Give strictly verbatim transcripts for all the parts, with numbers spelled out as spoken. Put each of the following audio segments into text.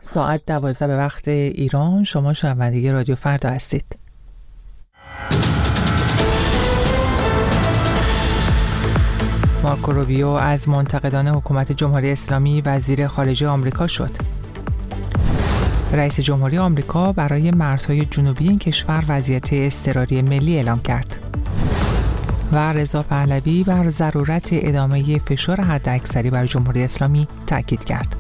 ساعت دوازده به وقت ایران. شما شنونده رادیو فردا هستید. مارکو روبیو از منتقدان حکومت جمهوری اسلامی وزیر خارجه آمریکا شد. رئیس جمهوری آمریکا برای مرزهای جنوبی این کشور وضعیت اضطراری ملی اعلام کرد. و رضا پهلوی بر ضرورت ادامه فشار حداکثری بر جمهوری اسلامی تاکید کرد.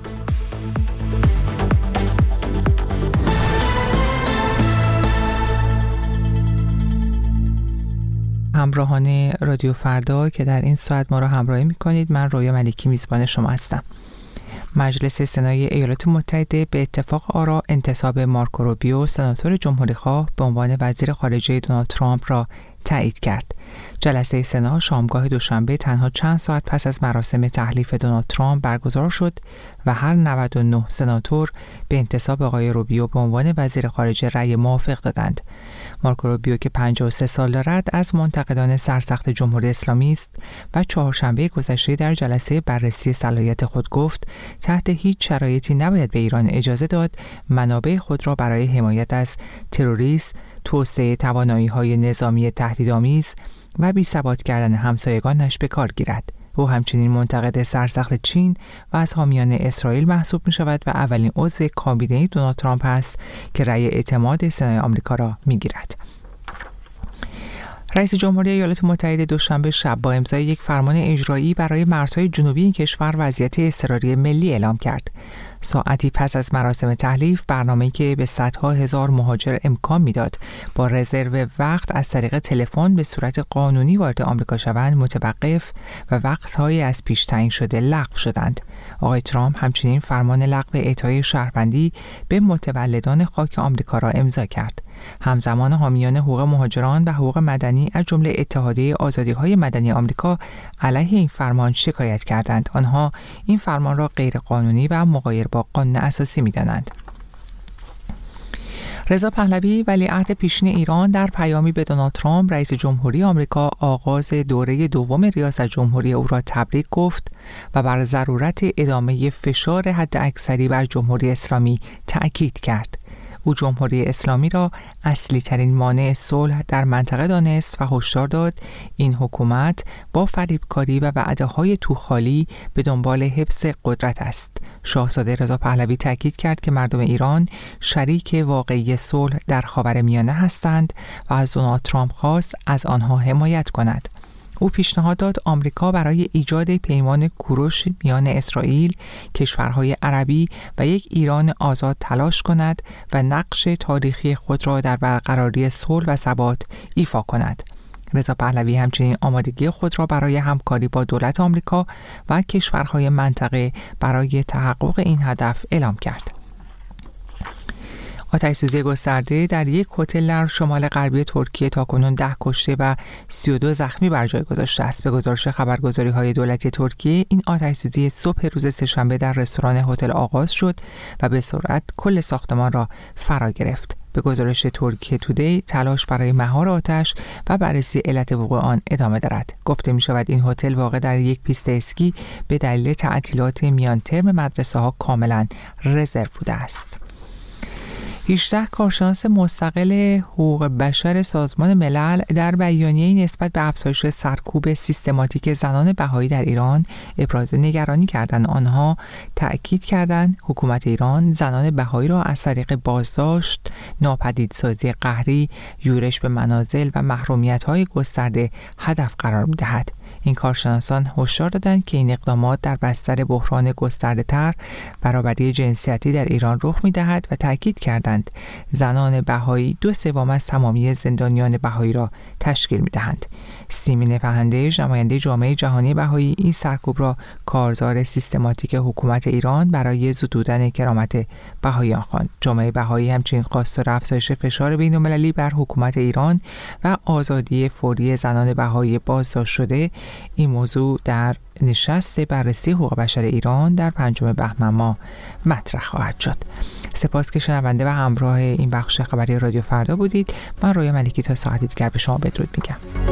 همراهان رادیو فردا که در این ساعت ما را همراهی می‌کنید، من رویا ملکی میزبان شما هستم. مجلس سنای ایالات متحده به اتفاق آرا انتصاب مارکو روبیو سناتور جمهوری‌خواه به عنوان وزیر خارجه دونالد ترامپ را تایید کرد. جلسه سنا شامگاه دوشنبه تنها چند ساعت پس از مراسم تحلیف دونالد ترامپ برگزار شد و هر نود و نه سناتور به انتصاب آقای روبیو به عنوان وزیر خارجه رأی موافق دادند. مارکو روبیو که پنجاه و سه سال دارد از منتقدان سرسخت جمهوری اسلامی است و چهارشنبه گذشته در جلسه بررسی صلاحیت خود گفت تحت هیچ شرایطی نباید به ایران اجازه داد منابع خود را برای حمایت از تروریسم، توسعه توانایی‌های نظامی تهدیدآمیز و بی‌ثبات کردن همسایگانش به کار گیرد. او همچنین منتقد سرسخت چین و از حامیان اسرائیل محسوب می شود و اولین عضو کابینه دونالد ترامپ است که رأی اعتماد سنای آمریکا را می گیرد. رئیس جمهوری ایالات متحده دوشنبه شب با امضای یک فرمان اجرایی برای مرزهای جنوبی این کشور وضعیت اضطراری ملی اعلام کرد. ساعتی پس از مراسم تحلیف، برنامه‌ای که به صدها هزار مهاجر امکان میداد با رزرو وقت از طریق تلفن به صورت قانونی وارد آمریکا شوند متوقف و وقت‌های از پیش تعیین شده لغو شدند. آقای ترامپ همچنین فرمان لغو اعطای شهروندی به متولدان خاک آمریکا را امضا کرد. همزمان حامیان حقوق مهاجران و حقوق مدنی از جمله اتحادیه آزادی‌های مدنی آمریکا علیه این فرمان شکایت کردند. آنها این فرمان را غیرقانونی و مغایر با قانون اساسی می‌دانند. رضا پهلوی ولیعهد پیشین ایران در پیامی به دونالد ترامپ رئیس جمهوری آمریکا آغاز دوره دوم ریاست جمهوری او را تبریک گفت و بر ضرورت ادامه فشار حداکثری بر جمهوری اسلامی تأکید کرد. او جمهوری اسلامی را اصلی ترین مانع صلح در منطقه دانست و هشدار داد این حکومت با فریبکاری و وعده‌های توخالی به دنبال حفظ قدرت است. شاهزاده رضا پهلوی تاکید کرد که مردم ایران شریک واقعی صلح در خاورمیانه هستند و از دونالد ترامپ خواست از آنها حمایت کند. او پیشنهاد داد آمریکا برای ایجاد پیمان کوروش میان اسرائیل، کشورهای عربی و یک ایران آزاد تلاش کند و نقش تاریخی خود را در برقراری صلح و ثبات ایفا کند. رضا پهلوی همچنین آمادگی خود را برای همکاری با دولت آمریکا و کشورهای منطقه برای تحقق این هدف اعلام کرد. آتش‌سوزی گسترده در یک هتل در شمال غربی ترکیه تاکنون ده کشته و سی و دو زخمی بر جای گذاشته است. به گزارش خبرگزاری‌های دولتی ترکیه، این آتش‌سوزی صبح روز سه‌شنبه در رستوران هتل آغاز شد و به سرعت کل ساختمان را فرا گرفت. به گزارش ترکیه تودی، تلاش برای مهار آتش و بررسی علت وقوع آن ادامه دارد. گفته می شود این هتل واقع در یک پیست اسکی به دلیل تعطیلات میان ترم مدرسه‌ها کاملا رزرو بوده است. هجده کارشناس مستقل حقوق بشر سازمان ملل در بیانیه‌ای نسبت به افزایش سرکوب سیستماتیک زنان بهایی در ایران ابراز نگرانی کردند. آنها تأکید کردند حکومت ایران زنان بهایی را از طریق بازداشت، ناپدیدسازی قهری، یورش به منازل و محرومیت‌های گسترده هدف قرار می‌دهد. این کارشناسان هشدار دادند که این اقدامات در بستر بحران گسترده‌تر برابری جنسیتی در ایران رخ می‌دهد و تأکید کردند زنان بهایی دو سوم از تمامی زندانیان بهایی را تشکیل می‌دهند. سیمین پهنده‌اش، نماینده جامعه جهانی بهایی، این سرکوب را کارزار سیستماتیک حکومت ایران برای زدودن کرامت بهاییان خواند. جامعه بهایی همچنین خواستار افزایش فشار بین‌المللی بر حکومت ایران و آزادی فوری زنان بهایی بازداشت شده این موضوع در نشست بررسی حقوق بشر ایران در پنجم بهمن ماه مطرح خواهد شد. سپاس که شنونده و همراه این بخش خبری رادیو فردا بودید. من رویا ملکی تا ساعتی دیگر به شما بدرود میگم.